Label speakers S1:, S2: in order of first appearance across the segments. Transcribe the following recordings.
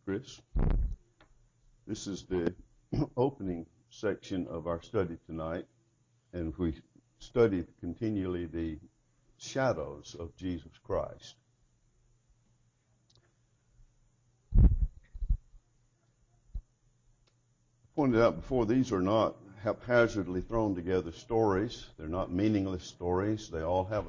S1: Chris. This is the opening section of our study tonight, and we studied continually the shadows of Jesus Christ. I pointed out before, these are not haphazardly thrown together stories. They're not meaningless stories. They all have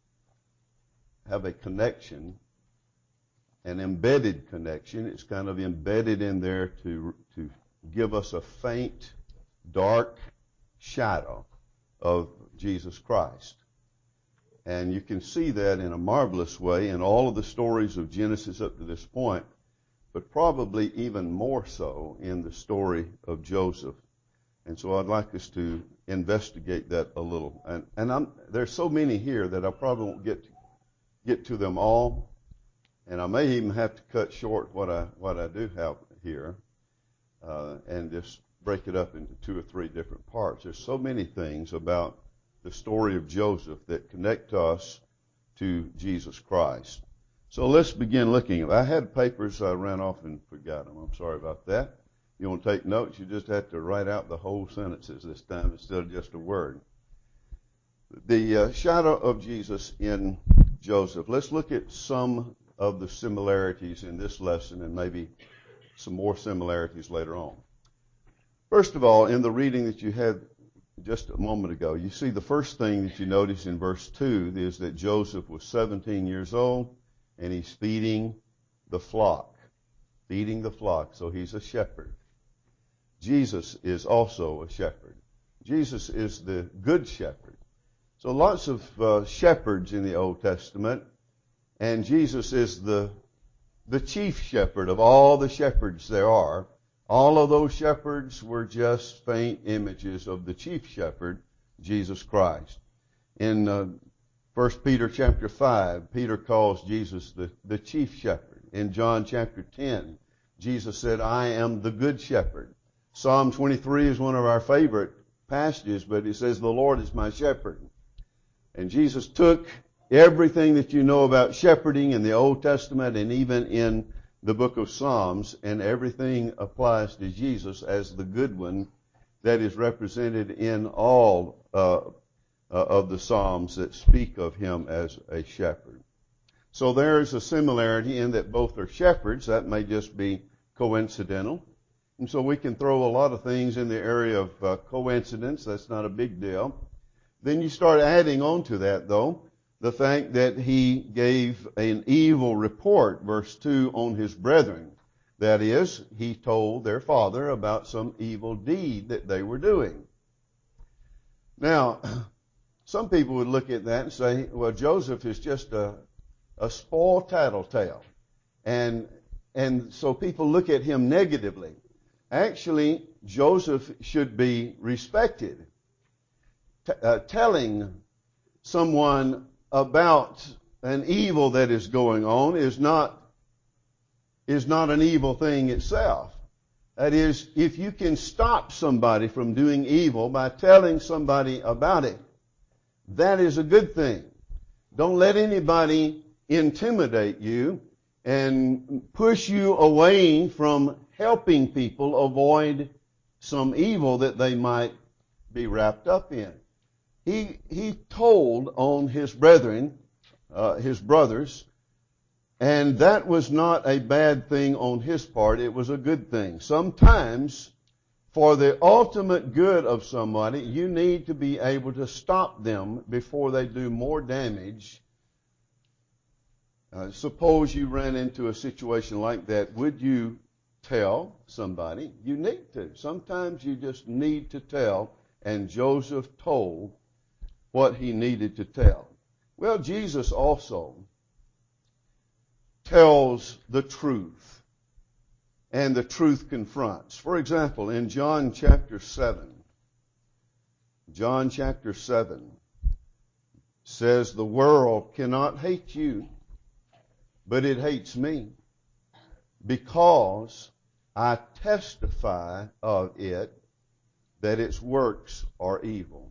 S1: a connection, an embedded connection. It's kind of embedded in there to give us a faint, dark shadow of Jesus Christ. And you can see that in a marvelous way in all of the stories of Genesis up to this point, but probably even more so in the story of Joseph. And so I'd like us to investigate that a little. And there's so many here that I probably won't get to them all. And I may even have to cut short what I do have here, and just break it up into 2 or 3 different parts. There's so many things about the story of Joseph that connect us to Jesus Christ. So let's begin looking. I had papers, I ran off and forgot them. I'm sorry about that. You want to take notes, you just have to write out the whole sentences this time instead of just a word. The shadow of Jesus in Joseph. Let's look at some of the similarities in this lesson and maybe some more similarities later on. First of all, in the reading that you had just a moment ago, you see the first thing that you notice in verse 2 is that Joseph was 17 years old and he's feeding the flock. Feeding the flock, so he's a shepherd. Jesus is also a shepherd. Jesus is the good shepherd. So lots of shepherds in the Old Testament, and Jesus is the chief shepherd of all the shepherds there are. All of those shepherds were just faint images of the chief shepherd, Jesus Christ. In 1 Peter chapter 5, Peter calls Jesus the chief shepherd. In John chapter 10, Jesus said, I am the good shepherd. Psalm 23 is one of our favorite passages, but it says, the Lord is my shepherd. And Jesus took everything that you know about shepherding in the Old Testament and even in the book of Psalms, and everything applies to Jesus as the good one that is represented in all of the Psalms that speak of him as a shepherd. So there's a similarity in that both are shepherds. That may just be coincidental. And so we can throw a lot of things in the area of coincidence. That's not a big deal. Then you start adding on to that, though, the fact that he gave an evil report, verse 2, on his brethren. That is, he told their father about some evil deed that they were doing. Now, some people would look at that and say, well, Joseph is just a spoiled tattletale. And so people look at him negatively. Actually, Joseph should be respected. Telling someone about an evil that is going on is not an evil thing itself. That is, if you can stop somebody from doing evil by telling somebody about it, that is a good thing. Don't let anybody intimidate you and push you away from helping people avoid some evil that they might be wrapped up in. He told on his brethren, his brothers, and that was not a bad thing on his part. It was a good thing. Sometimes, for the ultimate good of somebody, you need to be able to stop them before they do more damage. Suppose you ran into a situation like that. Would you tell somebody? You need to. Sometimes you just need to tell, and Joseph told what he needed to tell. Well, Jesus also tells the truth, and the truth confronts. For example, in John chapter 7 says, the world cannot hate you, but it hates me, because I testify of it that its works are evil.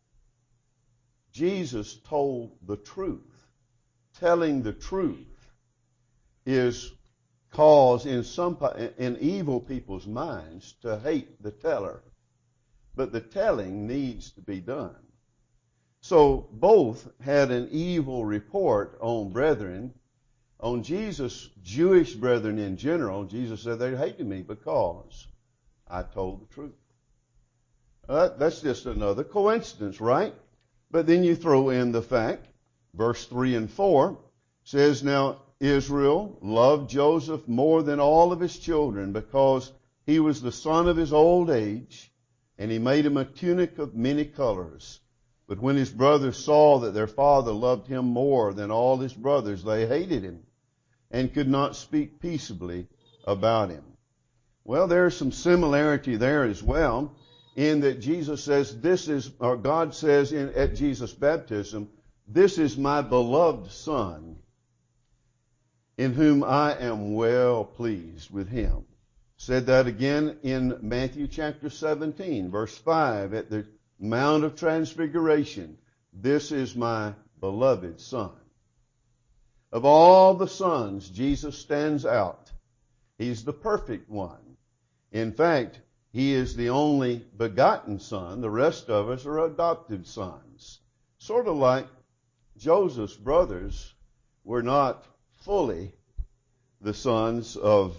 S1: Jesus told the truth. Telling the truth is cause in evil people's minds to hate the teller. But the telling needs to be done. So both had an evil report on brethren. On Jesus' Jewish brethren in general, Jesus said they hated me because I told the truth. That's just another coincidence, right? But then you throw in the fact, verse 3 and 4 says, now Israel loved Joseph more than all of his children because he was the son of his old age, and he made him a tunic of many colors. But when his brothers saw that their father loved him more than all his brothers, they hated him and could not speak peaceably about him. Well, there's some similarity there as well, in that Jesus says, God says at Jesus' baptism, this is my beloved Son, in whom I am well pleased with him. Said that again in Matthew chapter 17, verse 5, at the Mount of Transfiguration. This is my beloved Son. Of all the sons, Jesus stands out. He's the perfect one. In fact, he is the only begotten son. The rest of us are adopted sons. Sort of like Joseph's brothers were not fully the sons of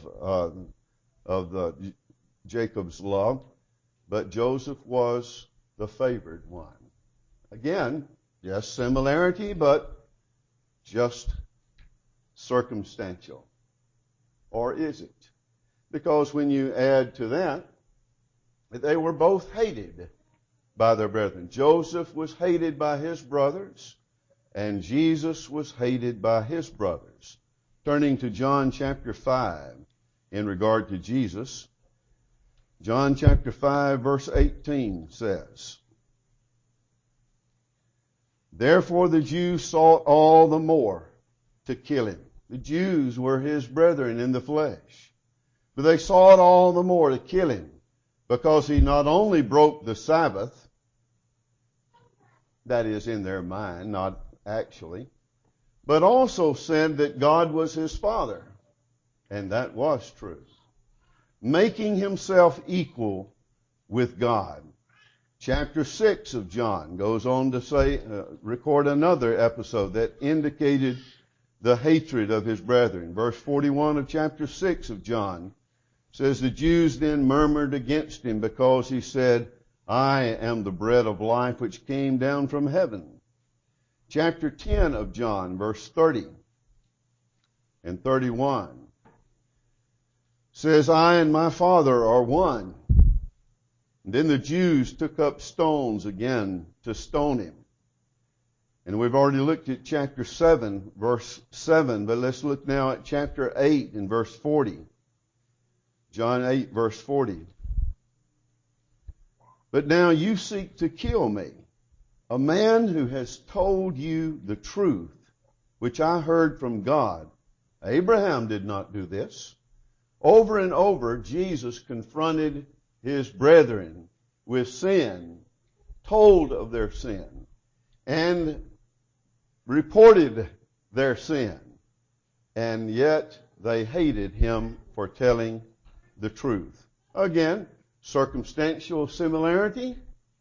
S1: Jacob's love, but Joseph was the favored one. Again, yes, similarity, but just circumstantial. Or is it? Because when you add to that, they were both hated by their brethren. Joseph was hated by his brothers, and Jesus was hated by his brothers. Turning to John chapter 5 in regard to Jesus, John chapter 5 verse 18 says, therefore the Jews sought all the more to kill him. The Jews were his brethren in the flesh. But they sought all the more to kill him, because he not only broke the Sabbath, that is in their mind, not actually, but also said that God was his Father. And that was true. Making himself equal with God. Chapter 6 of John goes on to say, record another episode that indicated the hatred of his brethren. Verse 41 of chapter 6 of John says, the Jews then murmured against him because he said, I am the bread of life which came down from heaven. Chapter 10 of John, verse 30 and 31 says, I and my Father are one. And then the Jews took up stones again to stone him. And we've already looked at chapter 7, verse 7, but let's look now at chapter 8 and verse 40. John 8, verse 40. But now you seek to kill me, a man who has told you the truth, which I heard from God. Abraham did not do this. Over and over, Jesus confronted his brethren with sin, told of their sin, and reported their sin. And yet they hated him for telling the truth. Again, circumstantial similarity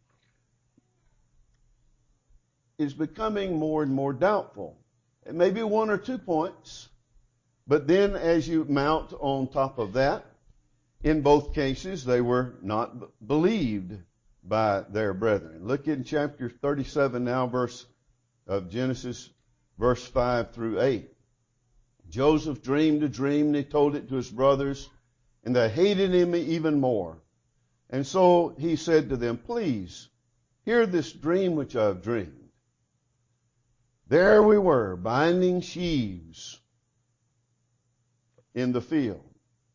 S1: is becoming more and more doubtful. It may be one or 2 points, but then as you mount on top of that, in both cases they were not believed by their brethren. Look in chapter 37 now, of Genesis, verse 5 through 8. Joseph dreamed a dream and he told it to his brothers, and they hated him even more. And so he said to them, please, hear this dream which I have dreamed. There we were, binding sheaves in the field.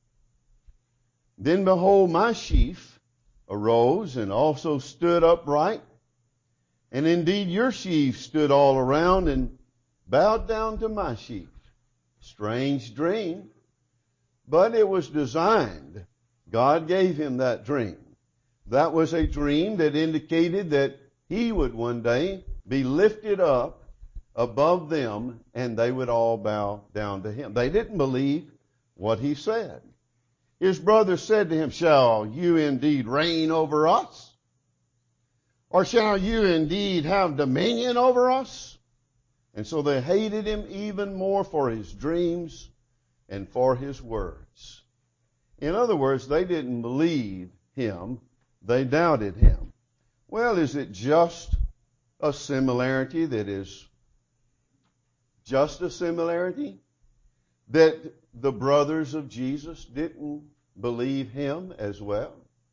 S1: Then behold, my sheaf arose and also stood upright. And indeed your sheaves stood all around and bowed down to my sheaf. Strange dream. But it was designed. God gave him that dream. That was a dream that indicated that he would one day be lifted up above them and they would all bow down to him. They didn't believe what he said. His brothers said to him, "Shall you indeed reign over us? Or shall you indeed have dominion over us?" And so they hated him even more for his dreams and for his words. In other words, they didn't believe him. They doubted him. Well, is it just a similarity that is just a similarity? That the brothers of Jesus didn't believe him as well?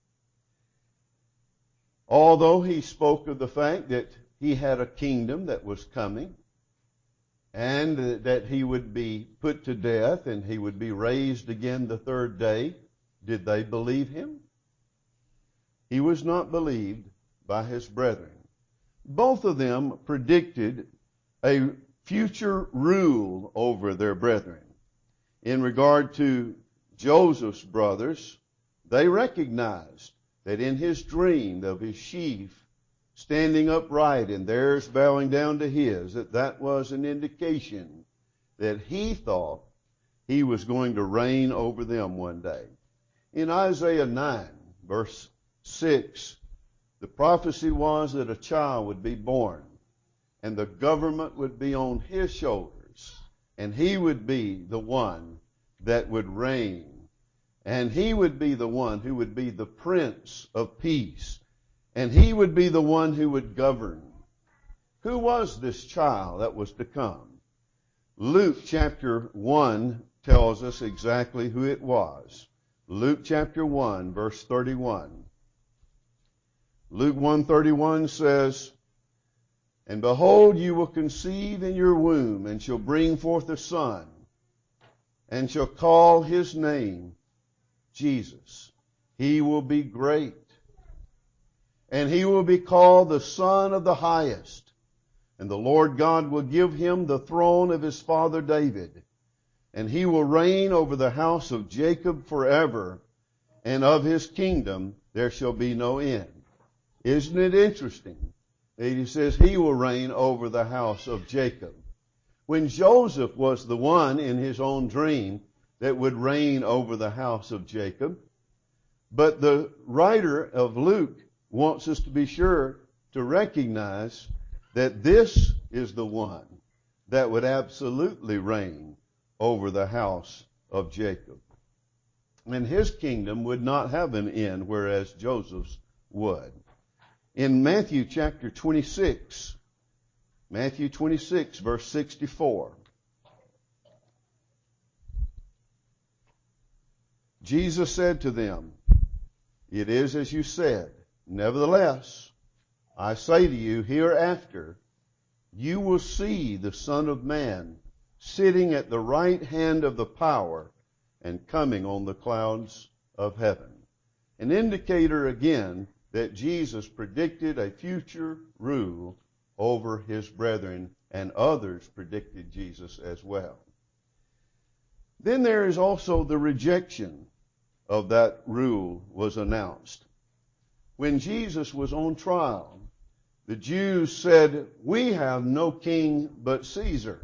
S1: Although he spoke of the fact that he had a kingdom that was coming, and that he would be put to death and he would be raised again the third day, did they believe him? He was not believed by his brethren. Both of them predicted a future rule over their brethren. In regard to Joseph's brothers, they recognized that in his dream of his sheaf standing upright and theirs bowing down to his, that was an indication that he thought he was going to reign over them one day. In Isaiah 9, verse 6, the prophecy was that a child would be born and the government would be on his shoulders, and he would be the one that would reign, and he would be the one who would be the Prince of Peace, and he would be the one who would govern. Who was this child that was to come? Luke chapter 1 tells us exactly who it was. Luke chapter 1, verse 31. Luke 1:31 says, "And behold, you will conceive in your womb, and shall bring forth a son, and shall call his name Jesus. He will be great, and he will be called the Son of the Highest. And the Lord God will give him the throne of his father David, and he will reign over the house of Jacob forever, and of his kingdom there shall be no end." Isn't it interesting that he says he will reign over the house of Jacob, when Joseph was the one in his own dream that would reign over the house of Jacob? But the writer of Luke wants us to be sure to recognize that this is the one that would absolutely reign over the house of Jacob. And his kingdom would not have an end, whereas Joseph's would. In Matthew chapter 26, Matthew 26, verse 64, Jesus said to them, "It is as you said. Nevertheless, I say to you, hereafter you will see the Son of Man sitting at the right hand of the power and coming on the clouds of heaven." An indicator again that Jesus predicted a future rule over his brethren, and others predicted Jesus as well. Then there is also the rejection of that rule was announced. When Jesus was on trial, the Jews said, "We have no king but Caesar."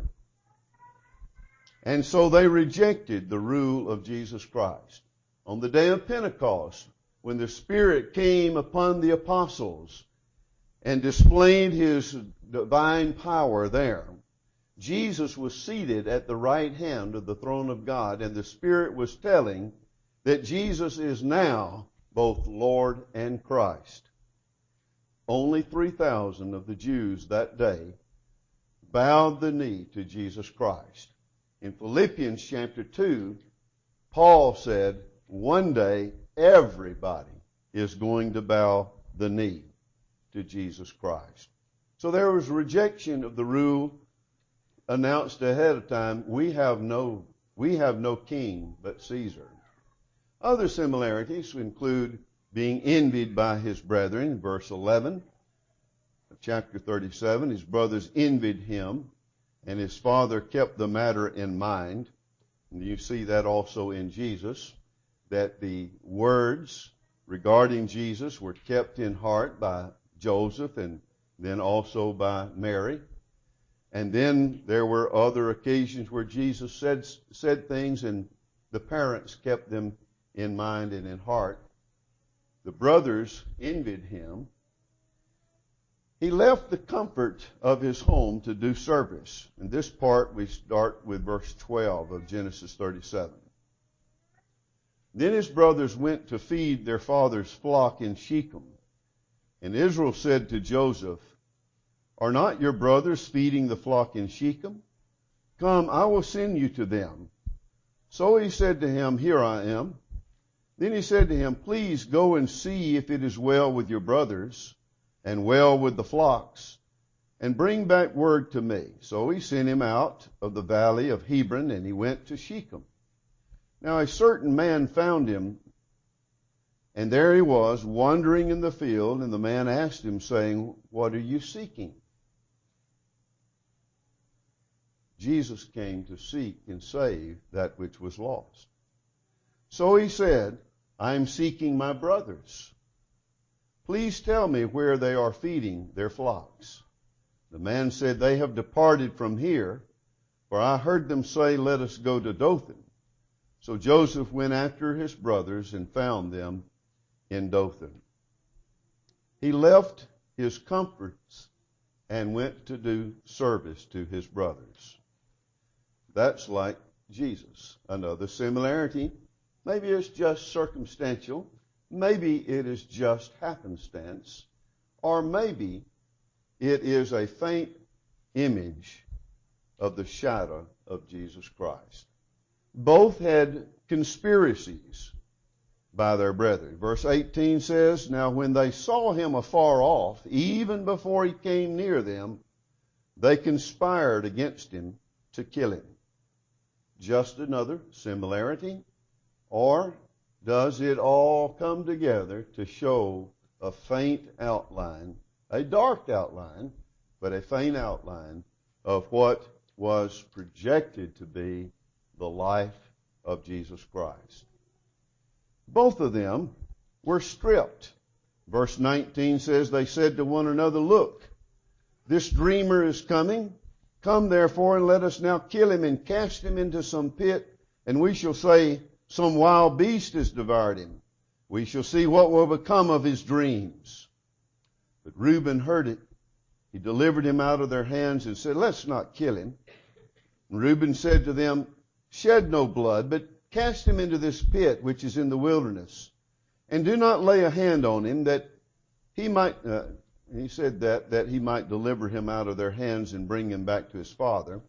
S1: And so they rejected the rule of Jesus Christ. On the day of Pentecost, when the Spirit came upon the apostles and displayed his divine power there, Jesus was seated at the right hand of the throne of God, and the Spirit was telling that Jesus is now both Lord and Christ. Only 3,000 of the Jews that day bowed the knee to Jesus Christ. In Philippians chapter 2, Paul said, one day everybody is going to bow the knee to Jesus Christ. So there was rejection of the rule announced ahead of time. We have no king but Caesar. Other similarities include being envied by his brethren. In verse 11 of chapter 37, his brothers envied him, and his father kept the matter in mind. And you see that also in Jesus, that the words regarding Jesus were kept in heart by Joseph and then also by Mary. And then there were other occasions where Jesus said things, and the parents kept them in mind and in heart. The brothers envied him. He left the comfort of his home to do service. In this part, we start with verse 12 of Genesis 37. Then his brothers went to feed their father's flock in Shechem. And Israel said to Joseph, "Are not your brothers feeding the flock in Shechem? Come, I will send you to them." So he said to him, "Here I am." Then he said to him, "Please go and see if it is well with your brothers and well with the flocks, and bring back word to me." So he sent him out of the valley of Hebron, and he went to Shechem. Now a certain man found him, and there he was, wandering in the field, and the man asked him, saying, "What are you seeking?" Jesus came to seek and save that which was lost. So he said, "I am seeking my brothers. Please tell me where they are feeding their flocks." The man said, "They have departed from here, for I heard them say, 'Let us go to Dothan.'" So Joseph went after his brothers and found them in Dothan. He left his comforts and went to do service to his brothers. That's like Jesus. Another similarity. Maybe it's just circumstantial. Maybe it is just happenstance. Or maybe it is a faint image of the shadow of Jesus Christ. Both had conspiracies by their brethren. Verse 18 says, "Now when they saw him afar off, even before he came near them, they conspired against him to kill him." Just another similarity? Or does it all come together to show a faint outline, a dark outline, but a faint outline of what was projected to be the life of Jesus Christ? Both of them were stripped. Verse 19 says, "They said to one another, 'Look, this dreamer is coming. Come therefore and let us now kill him and cast him into some pit, and we shall say, some wild beast has devoured him. We shall see what will become of his dreams.' But Reuben heard it. He delivered him out of their hands and said, 'Let's not kill him.' And Reuben said to them, 'Shed no blood, but cast him into this pit which is in the wilderness, and do not lay a hand on him, that he might,' he said that he might deliver him out of their hands and bring him back to his father.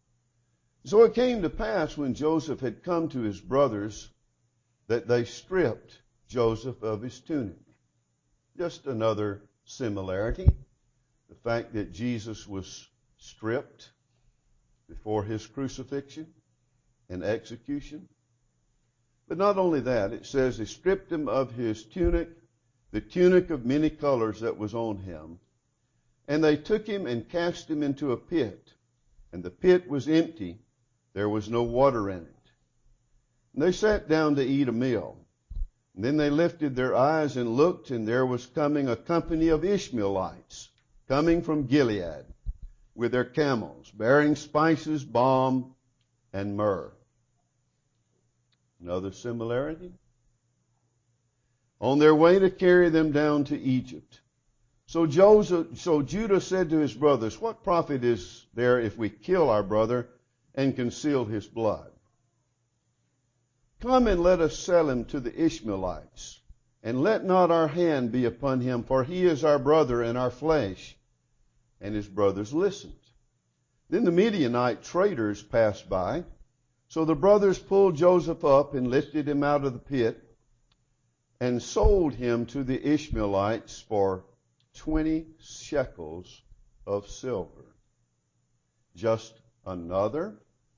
S1: So it came to pass when Joseph had come to his brothers that they stripped Joseph of his tunic." Just another similarity. The fact that Jesus was stripped before his crucifixion and execution. But not only that, it says they stripped him of his tunic, the tunic of many colors that was on him, and they took him and cast him into a pit, and the pit was empty. There was no water in it. And they sat down to eat a meal. And then they lifted their eyes and looked, and there was coming a company of Ishmaelites, coming from Gilead, with their camels, bearing spices, balm, and myrrh. Another similarity. On their way to carry them down to Egypt. So Judah said to his brothers, "What profit is there if we kill our brother and conceal his blood? Come and let us sell him to the Ishmaelites, and let not our hand be upon him, for he is our brother and our flesh." And his brothers listened. Then the Midianite traders passed by. So the brothers pulled Joseph up and lifted him out of the pit and sold him to the Ishmaelites for 20 shekels of silver. Just another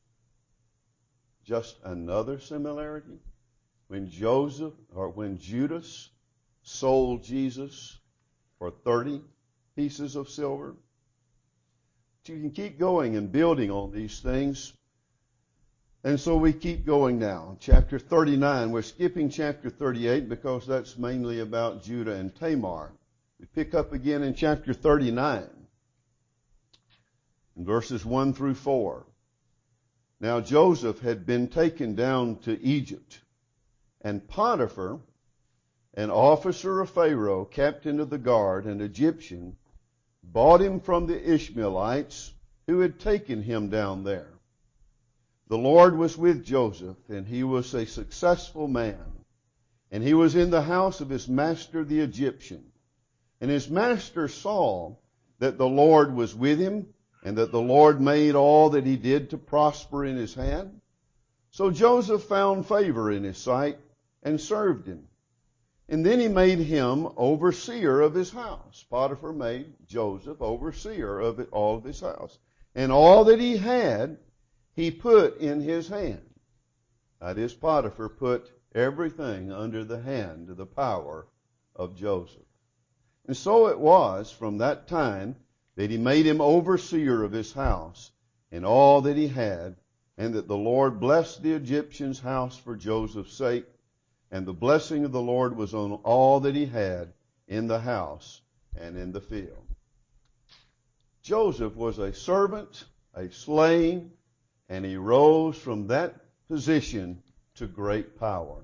S1: similarity. When Judas sold Jesus for 30 pieces of silver. You can keep going and building on these things. And so we keep going now. Chapter 39. We're skipping chapter 38 because that's mainly about Judah and Tamar. We pick up again in chapter 39. In verses 1 through 4. Now Joseph had been taken down to Egypt, and Potiphar, an officer of Pharaoh, captain of the guard, an Egyptian, bought him from the Ishmaelites who had taken him down there. The Lord was with Joseph, and he was a successful man. And he was in the house of his master the Egyptian. And his master saw that the Lord was with him, and that the Lord made all that he did to prosper in his hand. So Joseph found favor in his sight and served him. And then he made him overseer of his house. Potiphar made Joseph overseer of all of his house. And all that he had, he put in his hand. That is, Potiphar put everything under the hand of the power of Joseph. And so it was from that time that he made him overseer of his house and all that he had, and that the Lord blessed the Egyptian's house for Joseph's sake, and the blessing of the Lord was on all that he had in the house and in the field. Joseph was a servant, a slave, and he rose from that position to great power.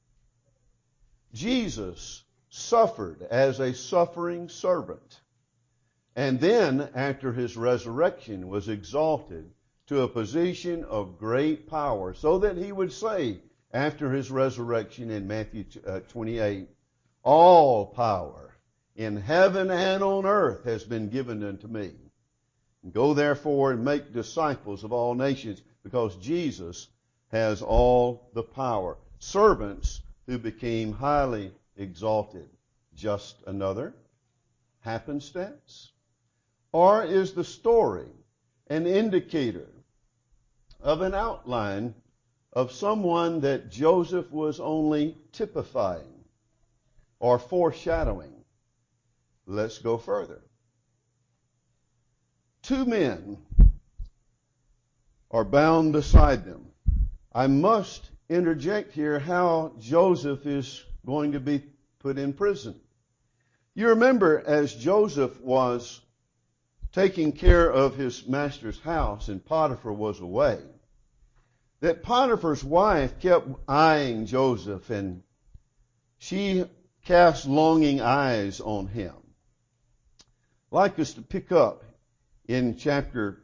S1: Jesus suffered as a suffering servant, and then, after his resurrection, was exalted to a position of great power, so that he would say, after his resurrection in Matthew 28, all power in heaven and on earth has been given unto me. Go therefore and make disciples of all nations, because Jesus has all the power. Servants who became highly exalted. Just another happenstance? Or is the story an indicator of an outline of someone that Joseph was only typifying or foreshadowing? Let's go further. Two men are bound beside them. I must interject here how Joseph is going to be put in prison. You remember, as Joseph was taking care of his master's house and Potiphar was away, that Potiphar's wife kept eyeing Joseph, and she cast longing eyes on him. I'd like us to pick up in chapter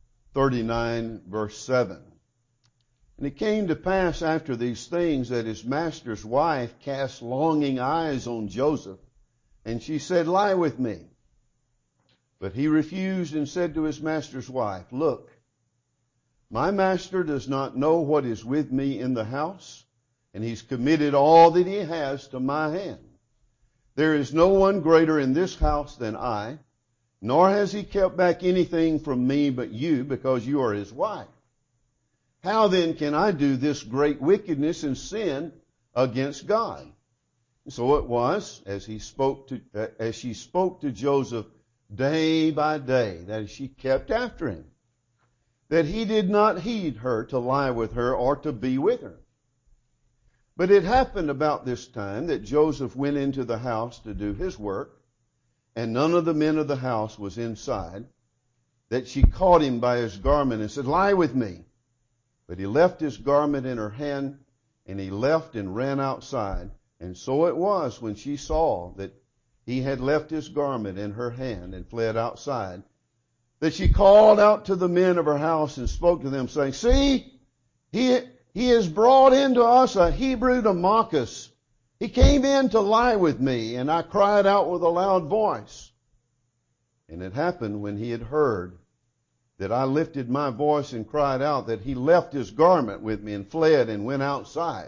S1: 39, verse 7. And it came to pass after these things that his master's wife cast longing eyes on Joseph, and she said, "Lie with me." But he refused and said to his master's wife, "Look, my master does not know what is with me in the house, and he's committed all that he has to my hand. There is no one greater in this house than I, nor has he kept back anything from me but you, because you are his wife. How then can I do this great wickedness and sin against God?" So it was, as she spoke to Joseph day by day, that is, she kept after him, that he did not heed her to lie with her or to be with her. But it happened about this time that Joseph went into the house to do his work, and none of the men of the house was inside, that she caught him by his garment and said, "Lie with me." But he left his garment in her hand, and he left and ran outside. And so it was, when she saw that he had left his garment in her hand and fled outside, that she called out to the men of her house and spoke to them, saying, "See, he has brought into us a Hebrew to mock us. He came in to lie with me, and I cried out with a loud voice." And it happened, when he had heard that I lifted my voice and cried out, that he left his garment with me and fled and went outside.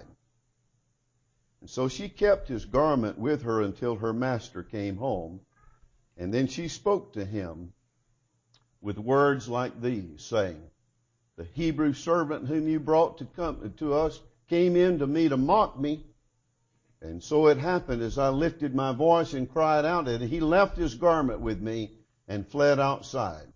S1: And so she kept his garment with her until her master came home. And then she spoke to him with words like these, saying, "The Hebrew servant whom you brought to come to us came in to me to mock me. And so it happened, as I lifted my voice and cried out, that he left his garment with me and fled outside."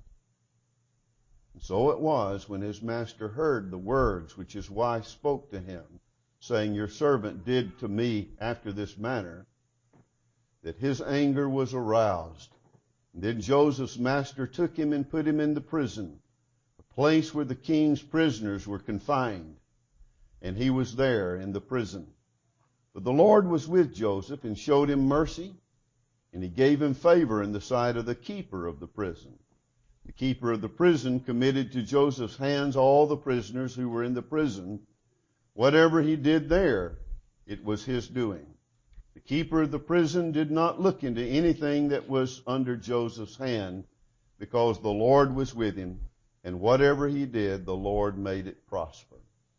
S1: And so it was, when his master heard the words which his wife spoke to him, saying, "Your servant did to me after this manner," that his anger was aroused. And then Joseph's master took him and put him in the prison, place where the king's prisoners were confined, and he was there in the prison. But the Lord was with Joseph and showed him mercy, and he gave him favor in the sight of the keeper of the prison. The keeper of the prison committed to Joseph's hands all the prisoners who were in the prison. Whatever he did there, it was his doing. The keeper of the prison did not look into anything that was under Joseph's hand, because the Lord was with him, and whatever he did, the Lord made it prosper.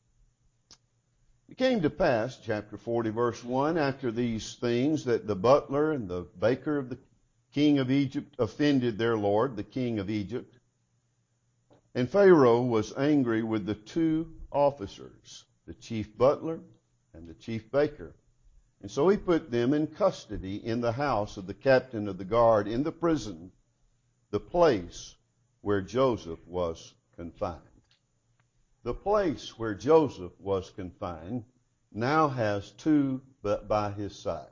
S1: It came to pass, chapter 40, verse 1, after these things, that the butler and the baker of the king of Egypt offended their lord, the king of Egypt. And Pharaoh was angry with the two officers, the chief butler and the chief baker. And so he put them in custody in the house of the captain of the guard in the prison, the place where Joseph was confined. The place where Joseph was confined now has two by his side.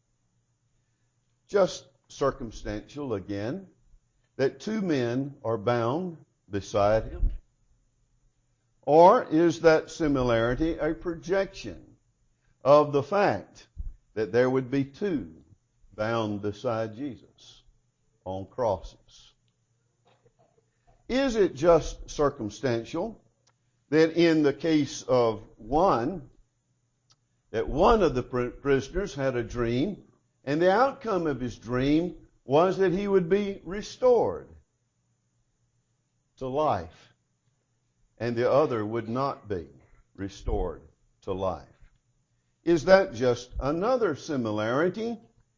S1: Just circumstantial again, that two men are bound beside him? Or is that similarity a projection of the fact that there would be two bound beside Jesus on crosses? Is it just circumstantial that in the case of one, that one of the prisoners had a dream, and the outcome of his dream was that he would be restored to life, and the other would not be restored to life? Is that just another similarity,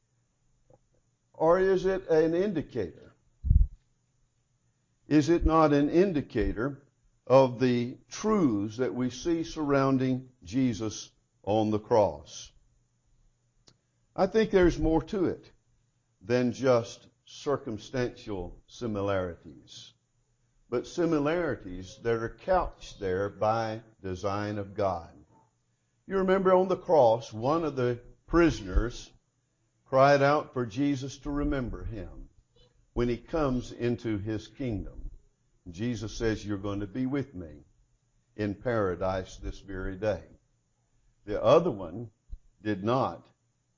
S1: or is it an indicator? Is it not an indicator of the truths that we see surrounding Jesus on the cross? I think there's more to it than just circumstantial similarities, but similarities that are couched there by design of God. You remember on the cross, one of the prisoners cried out for Jesus to remember him when he comes into his kingdom. Jesus says, "You're going to be with me in paradise this very day." The other one did not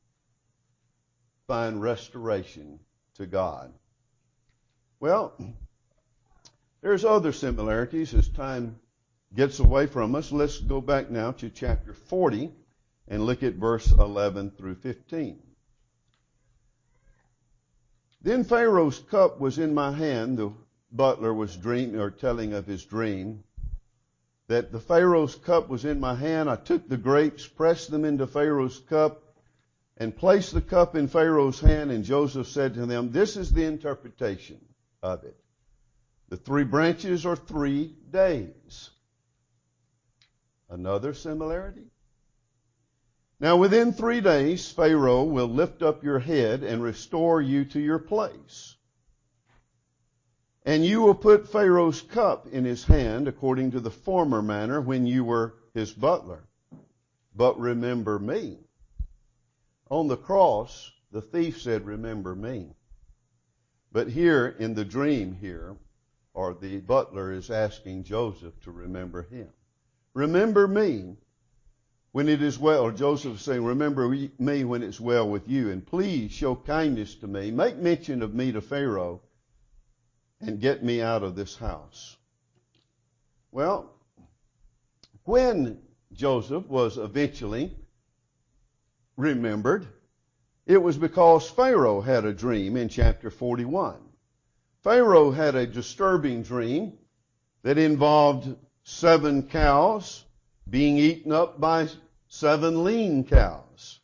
S1: find restoration to God. Well, there's other similarities as time gets away from us. Let's go back now to chapter 40 and look at verse 11 through 15. Then Pharaoh's cup was in my hand. The butler was telling of his dream, that the Pharaoh's cup was in my hand. I took the grapes, pressed them into Pharaoh's cup, and placed the cup in Pharaoh's hand. And Joseph said to them, "This is the interpretation of it. The 3 branches are 3 days." Another similarity. Now within 3 days, Pharaoh will lift up your head and restore you to your place. And you will put Pharaoh's cup in his hand according to the former manner when you were his butler. But remember me. On the cross, the thief said, "Remember me." But here in the dream here, or the butler is asking Joseph to remember him. Remember me when it is well. Or Joseph is saying, "Remember me when it's well with you. And please show kindness to me. Make mention of me to Pharaoh and get me out of this house." Well, when Joseph was eventually remembered, it was because Pharaoh had a dream in chapter 41. Pharaoh had a disturbing dream that involved 7 cows being eaten up by 7 lean cows.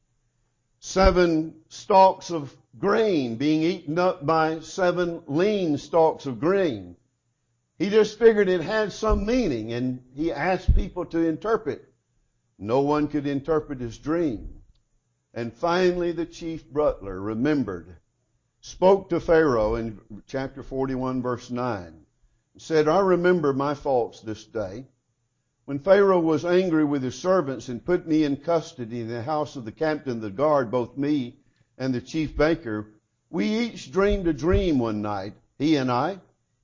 S1: 7 stalks of grain being eaten up by 7 lean stalks of grain. He just figured it had some meaning, and he asked people to interpret. No one could interpret his dream. And finally the chief butler remembered, spoke to Pharaoh in chapter 41 verse 9, said, "I remember my faults this day. When Pharaoh was angry with his servants and put me in custody in the house of the captain of the guard, both me and the chief baker, we each dreamed a dream one night, he and I,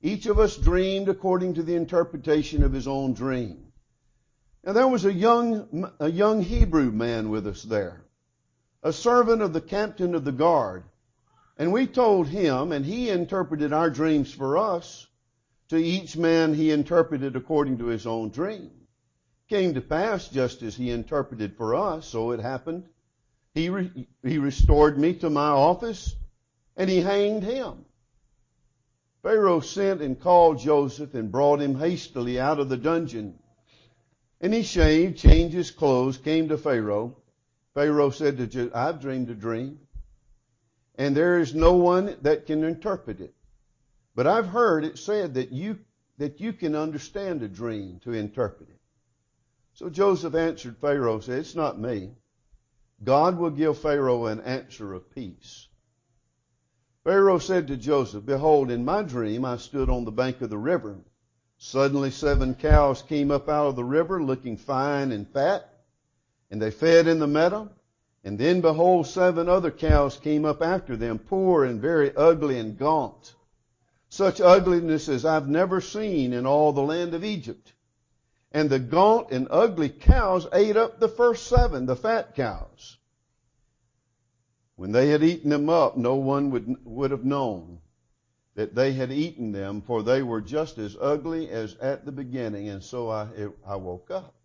S1: Each of us dreamed according to the interpretation of his own dream. And there was a young Hebrew man with us there, a servant of the captain of the guard. And we told him, and he interpreted our dreams for us. To each man he interpreted according to his own dream. Came to pass just as he interpreted for us, so it happened. He restored me to my office, and he hanged him. Pharaoh sent and called Joseph and brought him hastily out of the dungeon. And he shaved, changed his clothes, came to Pharaoh. Pharaoh said to Joseph, I've dreamed a dream, and there is no one that can interpret it. But I've heard it said that you can understand a dream to interpret it. So Joseph answered Pharaoh, said, it's not me. God will give Pharaoh an answer of peace. Pharaoh said to Joseph, behold, in my dream I stood on the bank of the river. Suddenly 7 cows came up out of the river looking fine and fat, and they fed in the meadow. And then behold, 7 other cows came up after them, poor and very ugly and gaunt. Such ugliness as I've never seen in all the land of Egypt. And the gaunt and ugly cows ate up the first 7, the fat cows. When they had eaten them up, no one would have known that they had eaten them, for they were just as ugly as at the beginning. And so I woke up.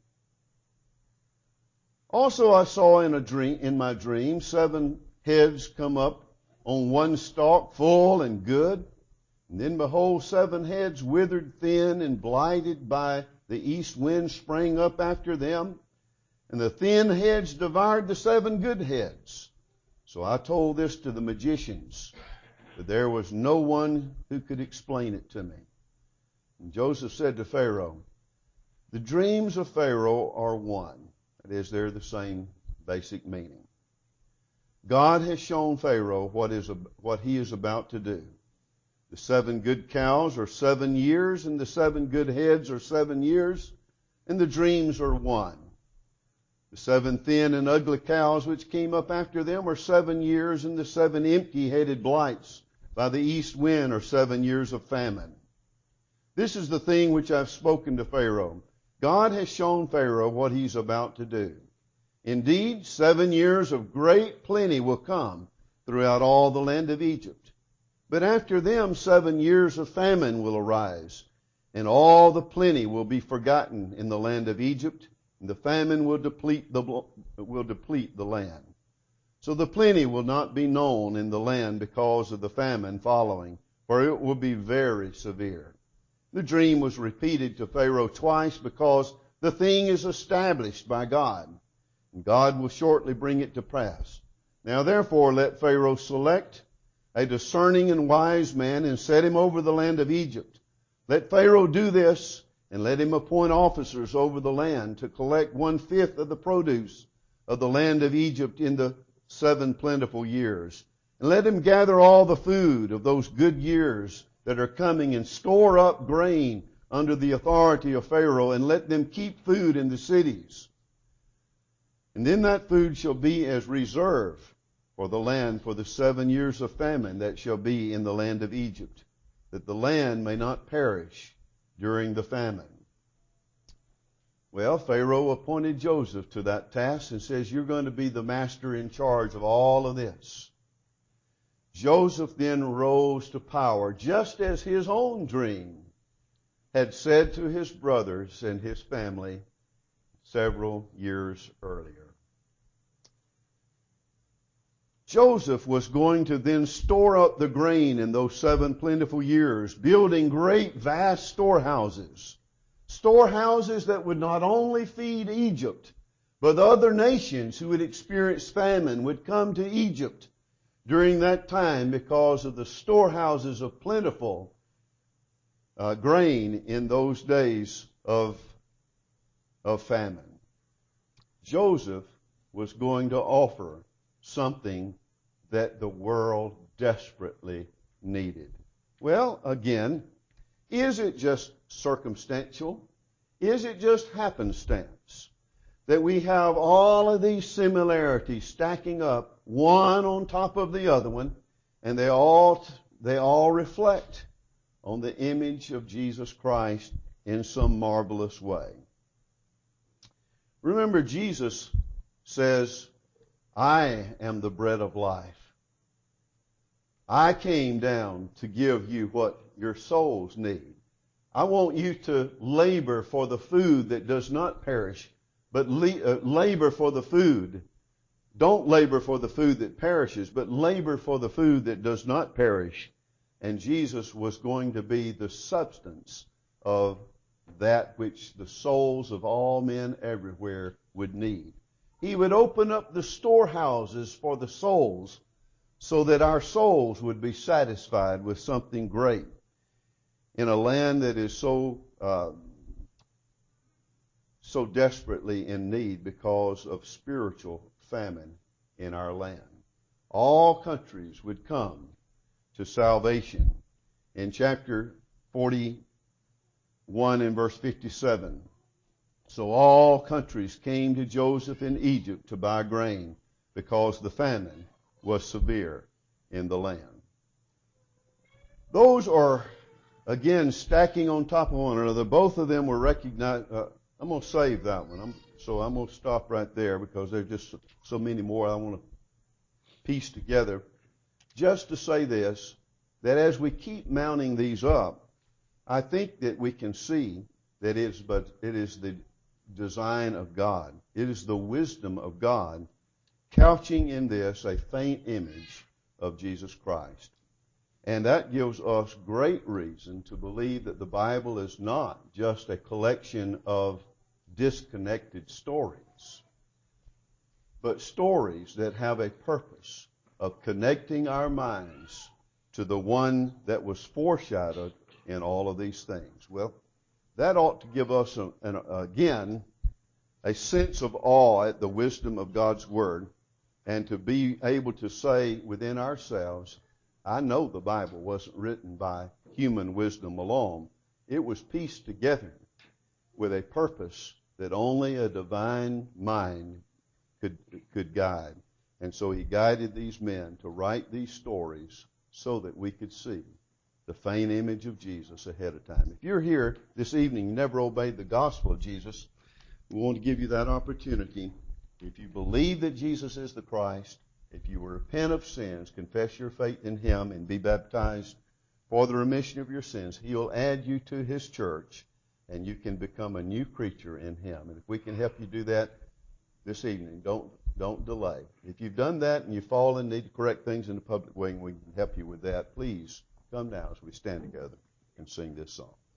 S1: Also I saw in my dream 7 heads come up on one stalk, full and good. And then behold, 7 heads withered thin and blighted by the east wind sprang up after them. And the thin heads devoured the 7 good heads. So I told this to the magicians, but there was no one who could explain it to me. And Joseph said to Pharaoh, the dreams of Pharaoh are one. That is, they're the same basic meaning. God has shown Pharaoh what he is about to do. The 7 good cows are 7 years, and the 7 good heads are 7 years, and the dreams are one. The 7 thin and ugly cows which came up after them are 7 years, and the 7 empty-headed blights by the east wind are 7 years of famine. This is the thing which I've spoken to Pharaoh. God has shown Pharaoh what he's about to do. Indeed, 7 years of great plenty will come throughout all the land of Egypt. But after them 7 years of famine will arise, and all the plenty will be forgotten in the land of Egypt, and the famine will deplete the land. So the plenty will not be known in the land because of the famine following, for it will be very severe. The dream was repeated to Pharaoh twice because the thing is established by God, and God will shortly bring it to pass. Now therefore let Pharaoh select a discerning and wise man and set him over the land of Egypt. Let Pharaoh do this, and let him appoint officers over the land to collect 1/5 of the produce of the land of Egypt in the 7 plentiful years. And let him gather all the food of those good years that are coming and store up grain under the authority of Pharaoh, and let them keep food in the cities. And then that food shall be as reserve for the land for the 7 years of famine that shall be in the land of Egypt, that the land may not perish during the famine. Well, Pharaoh appointed Joseph to that task and says, you're going to be the master in charge of all of this. Joseph then rose to power, just as his own dream had said to his brothers and his family several years earlier. Joseph was going to then store up the grain in those 7 plentiful years, building great, vast storehouses. Storehouses that would not only feed Egypt, but other nations who would experience famine would come to Egypt during that time because of the storehouses of plentiful grain in those days of famine. Joseph was going to offer something that the world desperately needed. Well, again, is it just circumstantial? Is it just happenstance that we have all of these similarities stacking up one on top of the other one, and they all reflect on the image of Jesus Christ in some marvelous way. Remember, Jesus says, I am the bread of life. I came down to give you what your souls need. I want you to labor for the food that does not perish, but labor for the food. Don't labor for the food that perishes, but labor for the food that does not perish. And Jesus was going to be the substance of that which the souls of all men everywhere would need. He would open up the storehouses for the souls so that our souls would be satisfied with something great in a land that is so desperately in need because of spiritual famine in our land. All countries would come to salvation. In chapter 41 and verse 57, so all countries came to Joseph in Egypt to buy grain because the famine was severe in the land. Those are, again, stacking on top of one another. Both of them were recognized. I'm going to save that one. I'm going to stop right there because there's just so many more I want to piece together. Just to say this, that as we keep mounting these up, I think that we can see that it is the design of God. It is the wisdom of God couching in this a faint image of Jesus Christ. And that gives us great reason to believe that the Bible is not just a collection of disconnected stories, but stories that have a purpose of connecting our minds to the one that was foreshadowed in all of these things. Well, that ought to give us, again, a sense of awe at the wisdom of God's Word, and to be able to say within ourselves, I know the Bible wasn't written by human wisdom alone. It was pieced together with a purpose that only a divine mind could guide. And so he guided these men to write these stories so that we could see the faint image of Jesus ahead of time. If you're here this evening and never obeyed the gospel of Jesus, we want to give you that opportunity. If you believe that Jesus is the Christ, if you will repent of sins, confess your faith in Him, and be baptized for the remission of your sins, He'll add you to His church, and you can become a new creature in Him. And if we can help you do that this evening, don't delay. If you've done that and you fall and need to correct things in the public way, and we can help you with that, please come now as we stand together and sing this song.